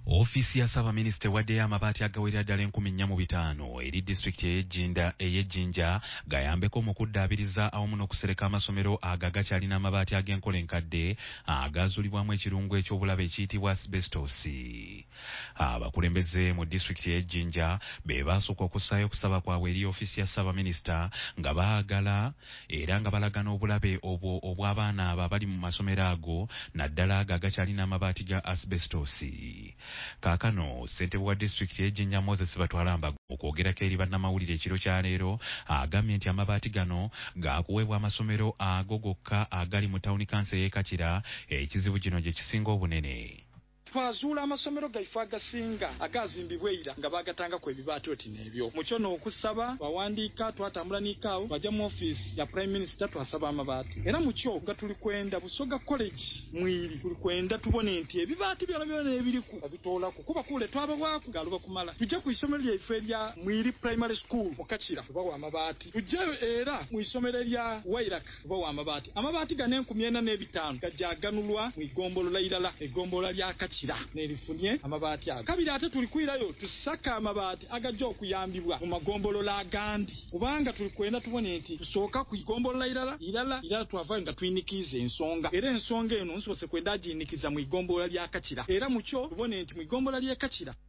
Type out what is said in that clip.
Ofisi ya Ssaabaminisita waddeyo amabaati agawerera ddala 1,400 eri disitulikiti ey'Ejjinja gayambeko mu kuddaabiriza awamu n'okusereka amasomero ago agakyalina amabaati ag'enkola enkadde agaazuulibwamu ekirungu eky'obulabe ekiyitibwa asbestos. Abakulembeze mu disitulikiti ey'Ejjinja be baasooka okussaayo okusaba kwabwe eri ofisi ya Ssaabaminisita nga baagala era nga balagana obulabe obwo obw'abaana abo abali mu masomero ago naddala ago agakyalina amabaati ga asbestos. Kaakano ssentebe wa disitulikiti y'Ejjinja Moses Batwalamba okwogerako eri bannamawulire ekiro kya leero agambye nti amabaati gano gaakuweebwa amasomero ago gokka agali mu tawuni kanso y'e Kakira ekizibu kino gye kisinga obunene. Twazuula amasomero gaife agasinga agazimbibwa era nga bagatangako ebibaati oti n'ebyo mukyo n'okusaba bawandiika twatambula n'ikaawo bajja mu ofiisi ya Prime Minister twasaba amabaati era mukyo nga tuli kwenda Busoga College mwiri tuli kwenda tubone nti ebibaati byona ebiriku babitoolako kuba kule twabawaaku galuba kumala tujja ku isomero lyaife erya Mwiri Primary School mu Kakira tubawa amabaati tujjayo era mu isomero erya Wairaka tubawa amabaati gane 45 gajja aganulwa mu igombolola irala egombolola lya Kakira nerifunye amabaati ago kabiri ate tuli kwirayo tusaka amabaati agajja okuyambibwa mu magombolola agandi kubanga tuli kwenda tubone nti tusooka ku igombolola irala twavayo nga tuyinikiza ensonga era ensonga eno nsobose kwenda aginikiza mu igombolola lya Kakira era mukyo tubone nti mu igombolola lya Kakira